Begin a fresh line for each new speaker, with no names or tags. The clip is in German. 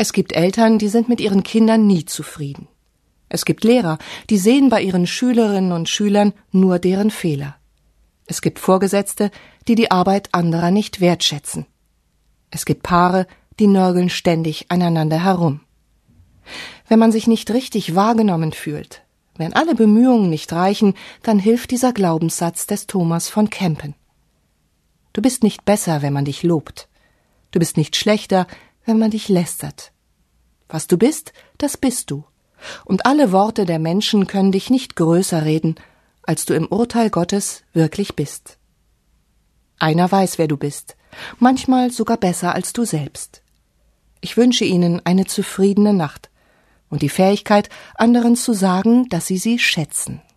Es gibt Eltern, die sind mit ihren Kindern nie zufrieden. Es gibt Lehrer, die sehen bei ihren Schülerinnen und Schülern nur deren Fehler. Es gibt Vorgesetzte, die die Arbeit anderer nicht wertschätzen. Es gibt Paare, die nörgeln ständig aneinander herum. Wenn man sich nicht richtig wahrgenommen fühlt, wenn alle Bemühungen nicht reichen, dann hilft dieser Glaubenssatz des Thomas von Kempen. Du bist nicht besser, wenn man dich lobt. Du bist nicht schlechter, wenn man dich lästert. Was du bist, das bist du. Und alle Worte der Menschen können dich nicht größer reden, als du im Urteil Gottes wirklich bist. Einer weiß, wer du bist, manchmal sogar besser als du selbst. Ich wünsche Ihnen eine zufriedene Nacht und die Fähigkeit, anderen zu sagen, dass Sie sie schätzen.